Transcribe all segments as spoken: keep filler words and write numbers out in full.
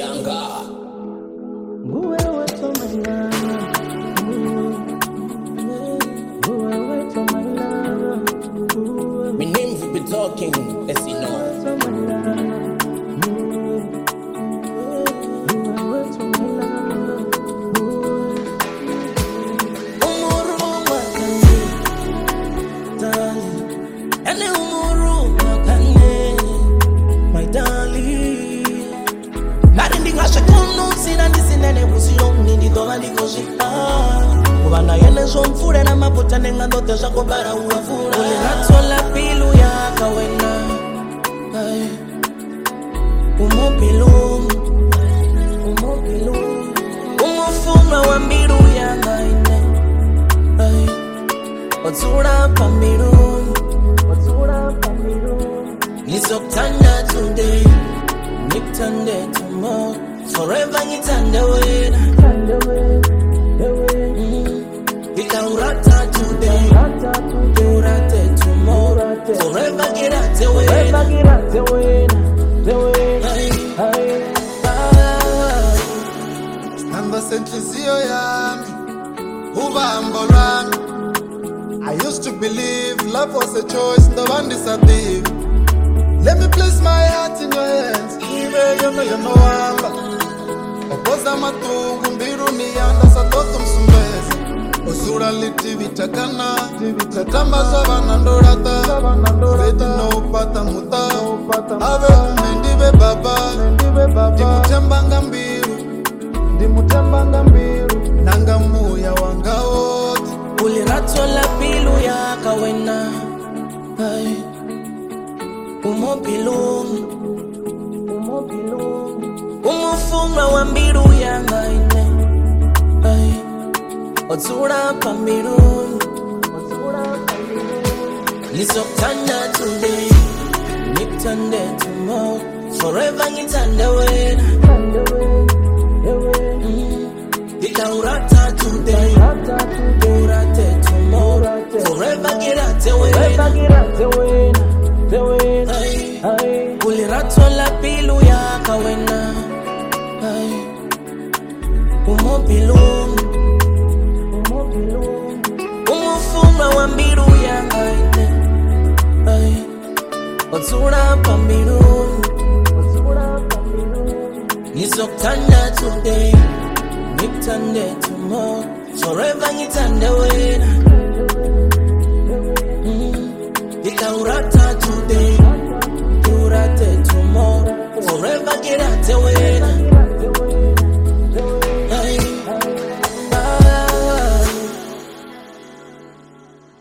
Yanga. My name will be talking, as you know. Kubana yene zomfure na maputa nenga ndote zako bara uwafura Ulinatola pilu ya kawena Umupilu Umupilu Umufuma wa mbiru ya ngaine Otsura pambiru Otsura pambiru Nisoktanda today Niktande tomorrow Forever nitande wena Ikaurata today Urate tomorrow Forever girate wena Anda sentlizio yami Uvambo lwami I used to believe love was a choice, the one disappear. Let me place my heart in your hands Ibe yono yono wamba Opoza matungu mbiru miyanda satoto msumbezi Osura liti vitakana Tatamba zovana ndorata Zeti no upata muta Ave kumendive baba Dimutembanga mbiru Dimutembanga mbiru Nanga muya wanga wote Uliratola pilu ya kawena Umupilu Umupilu Umufuma wa mbiru ya ngaine Otsura pambiru Nisoktanda today Niktande tomorrow Forever nitande wena Ikaurata today Urate tomorrow Forever girate wena Uliratola pilu ya kawena Umupilu Umufuma wa mbiru ya ngaine Otsura pambiru Nisoktanda today Niktande tomorrow Forever nitande wena Ikaurata today Urate tomorrow Forever girate wena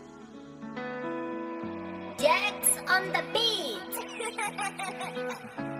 Jax on the beat.